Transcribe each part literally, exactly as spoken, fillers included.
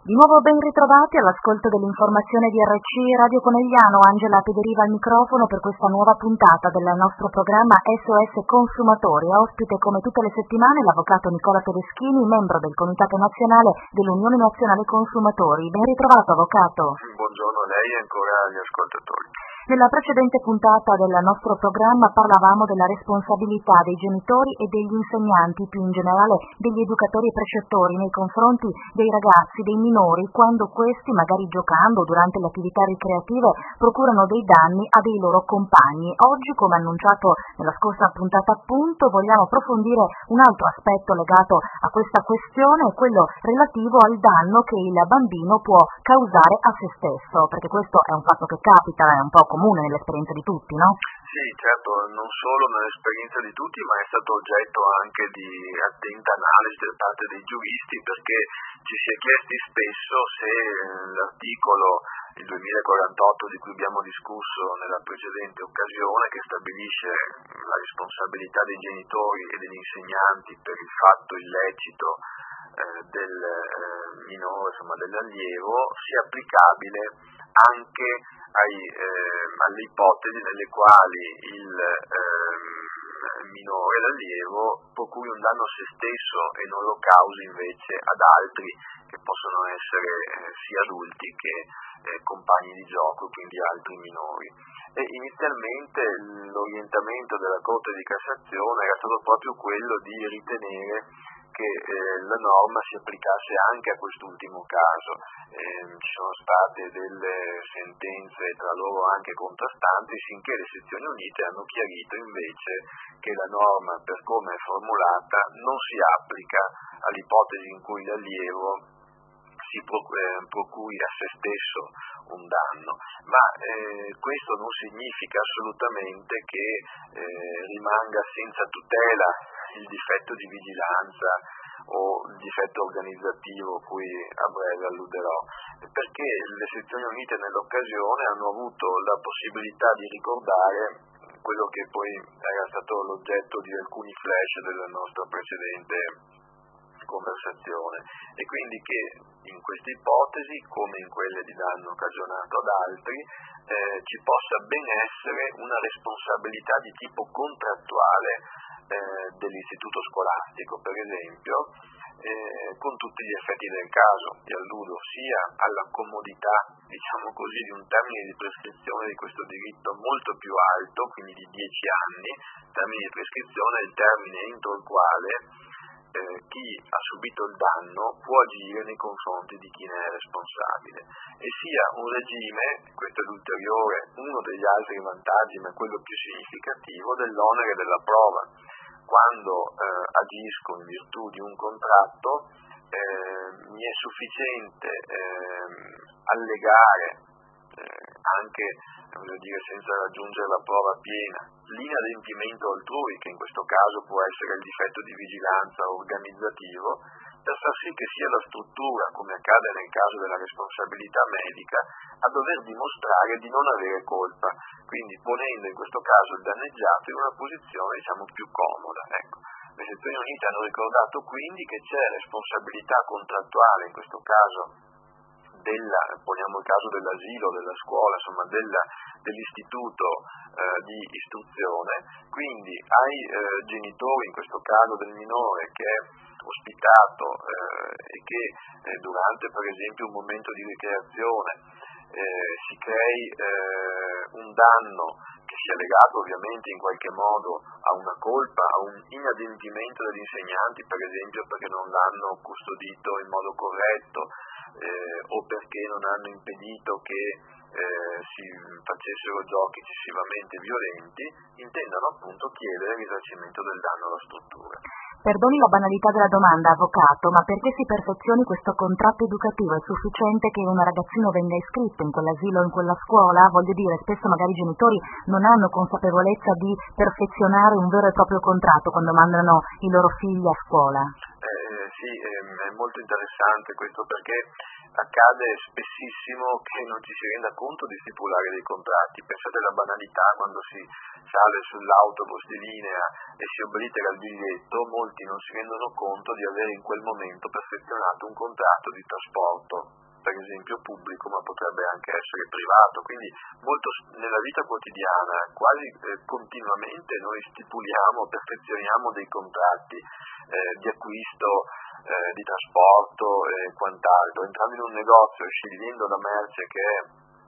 Di nuovo ben ritrovati all'ascolto dell'informazione di R C Radio Conegliano. Angela Pederiva al microfono per questa nuova puntata del nostro programma S O S Consumatori. Ospite come tutte le settimane l'avvocato Nicola Tedeschini, membro del Comitato Nazionale dell'Unione Nazionale Consumatori. Ben ritrovato, avvocato. Buongiorno a lei e ancora agli ascoltatori. Nella precedente puntata del nostro programma parlavamo della responsabilità dei genitori e degli insegnanti, più in generale degli educatori e precettori nei confronti dei ragazzi, dei minori, quando questi, magari giocando durante le attività ricreative, procurano dei danni a dei loro compagni. Oggi, come annunciato nella scorsa puntata appunto, vogliamo approfondire un altro aspetto legato a questa questione, quello relativo al danno che il bambino può causare a se stesso, perché questo è un fatto che capita, è un po' comune nell'esperienza di tutti, no? Sì, certo, non solo nell'esperienza di tutti, ma è stato oggetto anche di attenta analisi da parte dei giuristi, perché ci si è chiesti spesso se l'articolo, il duemilaquarantotto di cui abbiamo discusso nella precedente occasione, che stabilisce la responsabilità dei genitori e degli insegnanti per il fatto illecito eh, del eh, minore, insomma dell'allievo, sia applicabile anche ai, eh, alle ipotesi nelle quali il eh, minore, l'allievo, procuri un danno a se stesso e non lo causi invece ad altri, che possono essere eh, sia adulti che eh, compagni di gioco, quindi altri minori. E inizialmente l'orientamento della Corte di Cassazione era stato proprio quello di ritenere che eh, la norma si applicasse anche a quest'ultimo caso. Eh, ci sono state delle sentenze tra loro anche contrastanti, finché le sezioni unite hanno chiarito invece che la norma, per come è formulata, non si applica all'ipotesi in cui l'allievo si procuri a se stesso un danno, ma eh, questo non significa assolutamente che eh, rimanga senza tutela il difetto di vigilanza o il difetto organizzativo cui a breve alluderò, perché le sezioni unite nell'occasione hanno avuto la possibilità di ricordare quello che poi era stato l'oggetto di alcuni flash della nostra precedente conversazione, e quindi che in queste ipotesi, come in quelle di danno cagionato ad altri, eh, ci possa ben essere una responsabilità di tipo contrattuale eh, dell'istituto scolastico, per esempio, eh, con tutti gli effetti del caso. E alludo sia alla comodità, diciamo così, di un termine di prescrizione di questo diritto molto più alto, quindi di dieci anni, termine di prescrizione è il termine entro il quale Eh, chi ha subito il danno può agire nei confronti di chi ne è responsabile, e sia un regime, questo è l'ulteriore, uno degli altri vantaggi, ma quello più significativo, dell'onere della prova. Quando eh, agisco in virtù di un contratto eh, mi è sufficiente eh, allegare eh, anche, voglio dire, senza raggiungere la prova piena, l'inadempimento altrui, che in questo caso può essere il difetto di vigilanza organizzativo, per far sì che sia la struttura, come accade nel caso della responsabilità medica, a dover dimostrare di non avere colpa, quindi ponendo in questo caso il danneggiato in una posizione, diciamo, più comoda. Ecco. Le sezioni unite hanno ricordato quindi che c'è responsabilità contrattuale, in questo caso della, poniamo il caso dell'asilo, della scuola, insomma della, dell'istituto eh, di istruzione, quindi ai eh, genitori, in questo caso del minore, che è ospitato eh, e che eh, durante per esempio un momento di ricreazione eh, si crei eh, un danno che sia legato ovviamente in qualche modo a una colpa, a un inadempimento degli insegnanti, per esempio perché non l'hanno custodito in modo corretto, Eh, o perché non hanno impedito che eh, si facessero giochi eccessivamente violenti, intendono appunto chiedere il risarcimento del danno alla struttura. Perdoni la banalità della domanda, avvocato, ma perché si perfezioni questo contratto educativo è sufficiente che un ragazzino venga iscritto in quell'asilo o in quella scuola? Voglio dire, spesso magari i genitori non hanno consapevolezza di perfezionare un vero e proprio contratto quando mandano i loro figli a scuola. Eh, sì, è molto interessante questo, perché accade spessissimo che non ci si renda conto di stipulare dei contratti. Pensate alla banalità: quando si sale sull'autobus di linea e si oblitera il biglietto, molti non si rendono conto di avere in quel momento perfezionato un contratto di trasporto per esempio pubblico, ma potrebbe anche essere privato, quindi molto nella vita quotidiana, quasi eh, continuamente noi stipuliamo, perfezioniamo dei contratti eh, di acquisto, eh, di trasporto e quant'altro. Entrando in un negozio e scegliendo la merce che è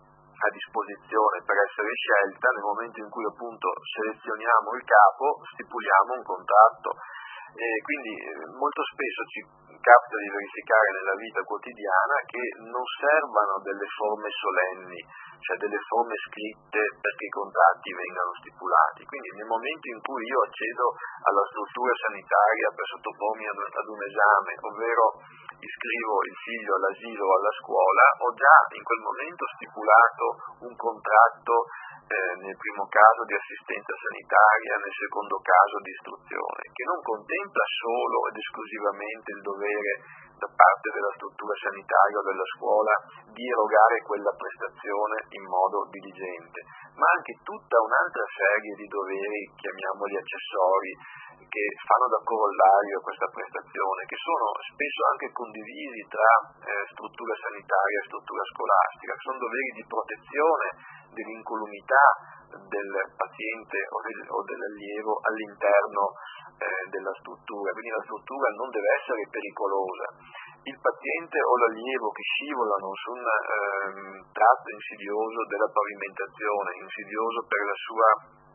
a disposizione per essere scelta, nel momento in cui appunto selezioniamo il capo, stipuliamo un contratto. E quindi eh, molto spesso ci capita di verificare nella vita quotidiana che non servano delle forme solenni, cioè delle forme scritte perché i contratti vengano stipulati. Quindi nel momento in cui io accedo alla struttura sanitaria per sottopormi ad, ad un esame, ovvero iscrivo il figlio all'asilo o alla scuola, ho già in quel momento stipulato un contratto eh, nel primo caso di assistenza sanitaria, nel secondo caso di istruzione, che non contempla solo ed esclusivamente il dovere da parte della struttura sanitaria o della scuola di erogare quella prestazione in modo diligente, ma anche tutta un'altra serie di doveri, chiamiamoli accessori, che fanno da corollario a questa prestazione, che sono spesso anche condivisi tra eh, struttura sanitaria e struttura scolastica. Sono doveri di protezione dell'incolumità del paziente o, del, o dell'allievo all'interno eh, della struttura, quindi la struttura non deve essere pericolosa. Il paziente o l'allievo che scivolano su un ehm, tratto insidioso della pavimentazione, insidioso per la sua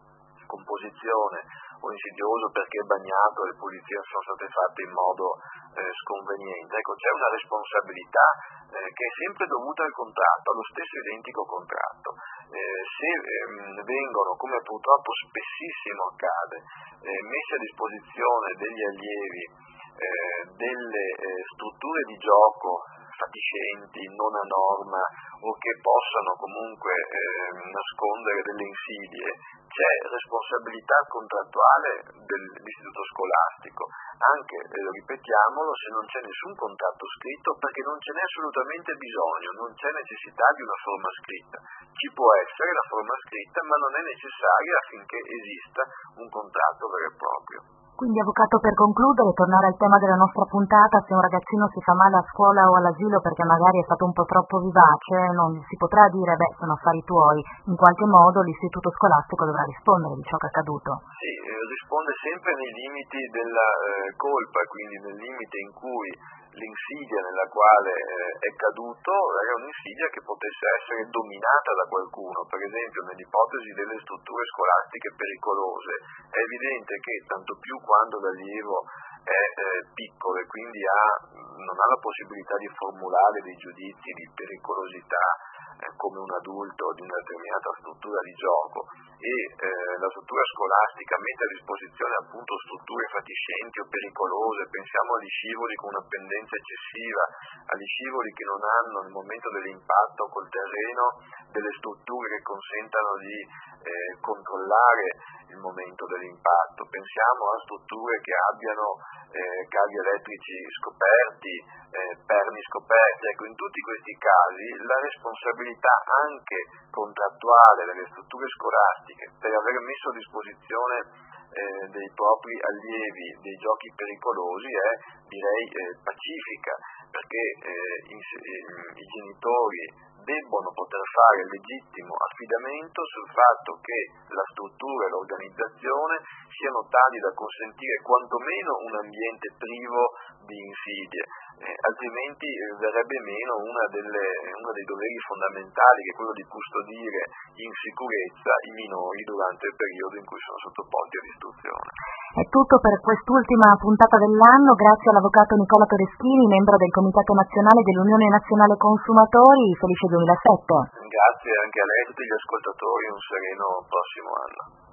composizione o insidioso perché è bagnato e le pulizie sono state fatte in modo eh, sconveniente. Ecco, c'è una responsabilità eh, che è sempre dovuta al contratto, allo stesso identico contratto. Eh, se ehm, vengono, come purtroppo spessissimo accade, eh, messi a disposizione degli allievi eh, delle eh, strutture di gioco fatiscenti, non a norma o che possano comunque eh, nascondere delle insidie, c'è responsabilità contrattuale dell'istituto scolastico, anche, eh, ripetiamolo, se non c'è nessun contratto scritto, perché non ce n'è assolutamente bisogno, non c'è necessità di una forma scritta. Ci può essere la forma scritta, ma non è necessaria affinché esista un contratto vero e proprio. Quindi, avvocato, per concludere, tornare al tema della nostra puntata, se un ragazzino si fa male a scuola o all'asilo perché magari è stato un po' troppo vivace, non si potrà dire, beh, sono affari tuoi, in qualche modo l'istituto scolastico dovrà rispondere di ciò che è accaduto. Sì, eh, risponde sempre nei limiti della eh, colpa, quindi nel limite in cui l'insidia nella quale eh, è caduto era un'insidia che potesse essere dominata da qualcuno. Per esempio, nell'ipotesi delle strutture scolastiche pericolose, è evidente che tanto più quando l'allievo è eh, piccolo e quindi ha, non ha la possibilità di formulare dei giudizi di pericolosità eh, come un adulto di una determinata struttura di gioco, e eh, la struttura scolastica mette a disposizione appunto strutture fatiscenti o pericolose, pensiamo agli scivoli con una pendenza eccessiva, agli scivoli che non hanno nel momento dell'impatto col terreno delle strutture che consentano di eh, controllare il momento dell'impatto, pensiamo a strutture che abbiano eh, cavi elettrici scoperti, eh, perni scoperti. Ecco, in tutti questi casi la responsabilità anche contrattuale delle strutture scolastiche per aver messo a disposizione eh, dei propri allievi dei giochi pericolosi è, direi, eh, pacifica, perché eh, i, i genitori debbono poter fare il legittimo affidamento sul fatto che la struttura e l'organizzazione siano tali da consentire quantomeno un ambiente privo di insidie, eh, altrimenti eh, verrebbe meno una delle, uno dei doveri fondamentali, che è quello di custodire in sicurezza i minori durante il periodo in cui sono sottoposti all'istruzione. È tutto per quest'ultima puntata dell'anno, grazie all'avvocato Nicola Todeschini, membro del Comitato Nazionale dell'Unione Nazionale Consumatori. Felice duemilasette. Grazie anche a lei e a tutti gli ascoltatori, un sereno prossimo anno.